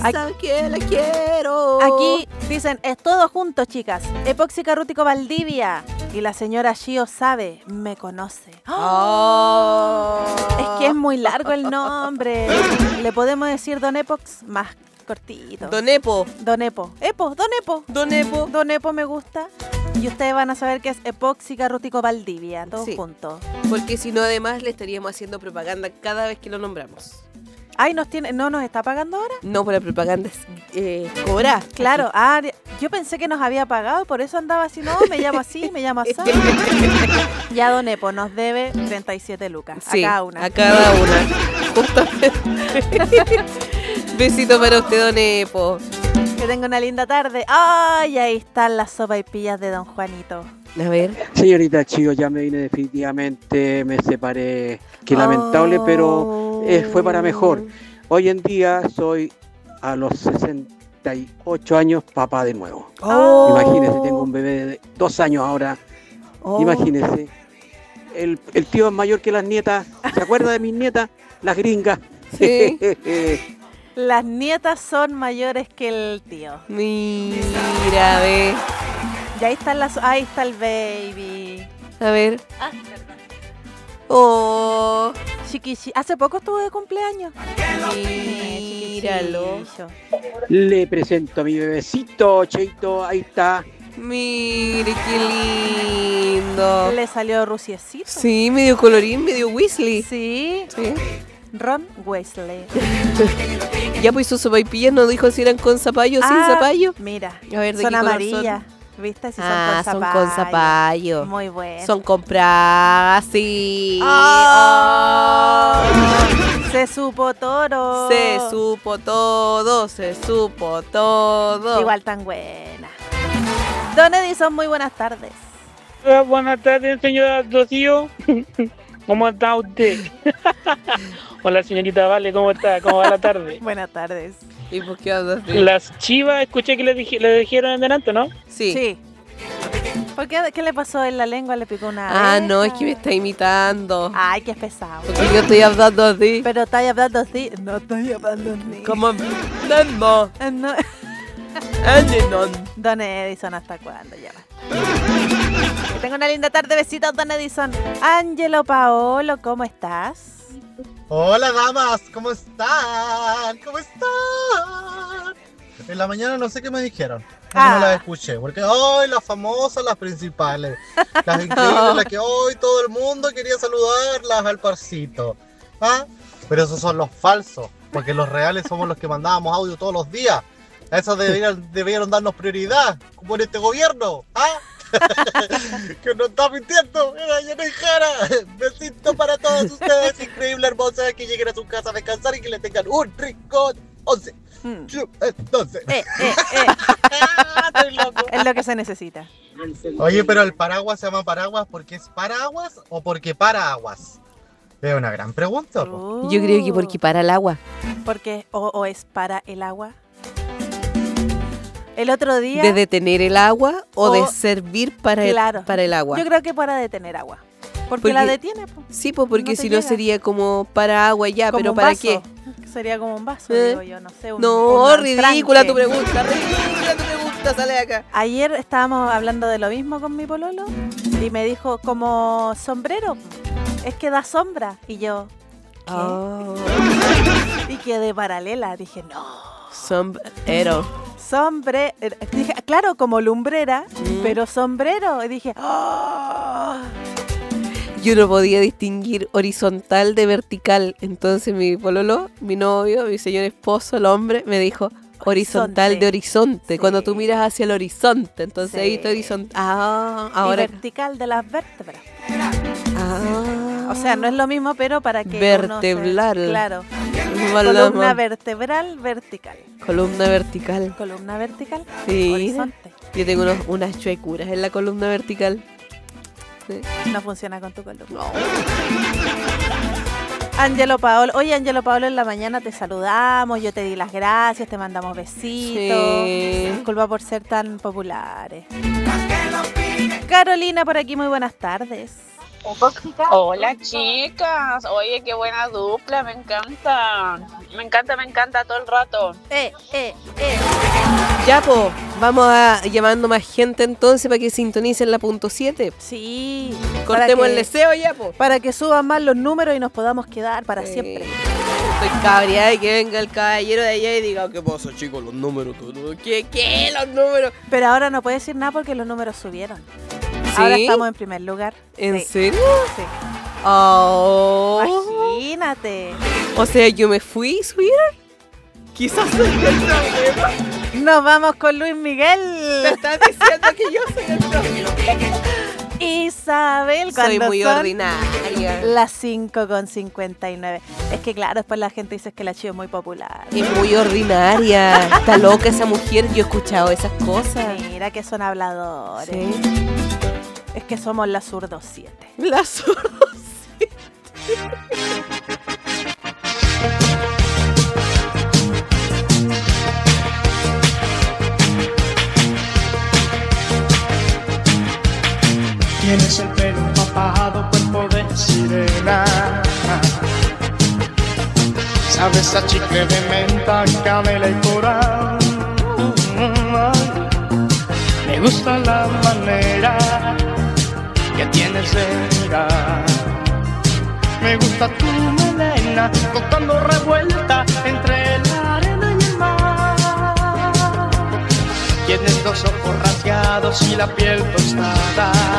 sabe que la quiero. Aquí dicen, es todo junto, chicas. Epóxica Rútico Valdivia. Y la señora Gio sabe, me conoce. Oh. Es que es muy largo el nombre. Le podemos decir Don Epox más cortito. Don Epo. Don Epo. Don Epo. Don Epo. Don Epo me gusta. Y ustedes van a saber que es Epóxica Rútico Valdivia, todos juntos. Porque si no, además le estaríamos haciendo propaganda cada vez que lo nombramos. Ay, ¿no nos está pagando ahora? No, por la propaganda es cobrar. Claro, yo pensé que nos había pagado y por eso andaba así, no, me llamo así, me llamo así. Ya Don Epo nos debe 37 lucas, sí, a cada una. A cada una, justamente. Besito para usted, Don Epo. Que tenga una linda tarde. ¡Ay! Ahí están las sopaipillas de Don Juanito. A ver. Señorita Chío, ya me vine definitivamente, me separé. Qué lamentable, pero fue para mejor. Hoy en día soy a los 68 años papá de nuevo. Imagínese, tengo un bebé de 2 años ahora. Imagínese. El tío es mayor que las nietas. ¿Se acuerda de mis nietas? Las gringas. Sí. Las nietas son mayores que el tío. Mira, ve. Y ahí está el baby. A ver. Perdón. Oh. Hace poco estuvo de cumpleaños. Míralo. Le presento a mi bebecito, Cheito, ahí está. Mire, qué lindo. Le salió rusiecito. Sí, medio colorín, medio Weasley. Sí. Ron Weasley. Ya pues sus sopaipillas nos dijo si eran con zapallo o sin zapallo. Mira, a ver, ¿de son qué color amarillas. ¿Viste? Si son con zapallo. Muy bueno. Son compradas, sí. Se supo toro. Se supo todo, se supo todo. Igual tan buena. Don Edison, muy buenas tardes. Buenas tardes, señora Rocío. ¿Cómo está usted? Hola, señorita Vale, ¿cómo está? ¿Cómo va la tarde? Buenas tardes. ¿Y por qué hablas de...? Las chivas, escuché que le dijeron en delante, ¿no? Sí. ¿Por qué? ¿Qué le pasó en la lengua? ¿Le picó una abeja? No, es que me está imitando. Ay, qué pesado. Porque yo estoy hablando así. Pero estoy hablando así. No estoy hablando así. Como... No. Don Edison, ¿hasta cuándo? Ya va. Que tenga una linda tarde. Besitos, Don Edison. Ángelo Paolo, ¿cómo estás? Hola, damas, ¿cómo están? ¿Cómo están? En la mañana no sé qué me dijeron. No las escuché, porque hoy las famosas, las principales, las increíbles, las que hoy todo el mundo quería saludarlas al parcito. Pero esos son los falsos, porque los reales somos los que mandábamos audio todos los días. A esos debieron darnos prioridad, como en este gobierno. Que nos está mintiendo. Besito para todos ustedes, increíble, hermosa, que lleguen a su casa a descansar y que le tengan un rincón 11. Entonces. Estoy loco. Es lo que se necesita. Oye, pero el paraguas se llama paraguas porque es para aguas o porque para aguas. Es una gran pregunta. Yo creo que porque para el agua. Porque o es para el agua. El otro día... ¿De detener el agua o de servir para el agua? Yo creo que para detener agua. Porque la detiene. Sí, pues porque si no sería como para agua ya, como pero ¿para vaso. Qué? Sería como un vaso, digo yo, no sé. Ridícula tu pregunta, sale de acá. Ayer estábamos hablando de lo mismo con mi pololo y me dijo, como sombrero, es que da sombra. Y yo, ¿qué? Y quedé paralela, dije, no. Sombrero. Dije, claro, como lumbrera, pero sombrero. Y dije, Yo no podía distinguir horizontal de vertical. Entonces mi pololo, mi novio, mi señor esposo, el hombre, me dijo horizontal de horizonte. Sí. Cuando tú miras hacia el horizonte. Entonces ahí está horizontal. Ahora. Y vertical de las vértebras. O sea, no es lo mismo, pero para que vertebral. Claro. Columna vertebral vertical. Columna vertical. Columna vertical. Sí. Horizonte. Yo tengo unas chuecuras en la columna vertical. Sí. No funciona con tu columna. No. Ángelo Paolo. Oye, Ángelo Paolo, en la mañana te saludamos, yo te di las gracias, te mandamos besitos. Sí. Disculpa por ser tan populares. Carolina por aquí, muy buenas tardes. Hola chicas, oye qué buena dupla, me encanta todo el rato. Ya, po, vamos a llamando más gente entonces para que sintonicen la .7. Sí. Cortemos el deseo ya, po. Para que suban más los números y nos podamos quedar para siempre. Estoy cabreada de que venga el caballero de allá y diga, ¿qué pasa, chicos? Los números, todo. ¿Qué? Los números. Pero ahora no puede decir nada porque los números subieron. ¿Sí? Ahora estamos en primer lugar. ¿En Sí. serio? Sí. Oh. Imagínate. O sea, yo me fui y subieron. Quizás soy el problema. Nos vamos con Luis Miguel. Te estás diciendo que yo soy el problema. Isabel, soy cuando muy son ordinaria. Las 5:59. Es que claro, después la gente dice que la Chio es muy popular. Es muy ordinaria. Está loca esa mujer. Yo he escuchado esas cosas. Mira que son habladores. Sí. Es que somos la Zurdo 7. La Zurdo 7. Tienes el pelo empapado, cuerpo de sirena. Sabes a chicle de menta, canela y coral. Me gusta la manera que tienes de mirar. Me gusta tu melena, tocando revuelta entre la arena y el mar. Tienes los ojos rasgados y la piel tostada.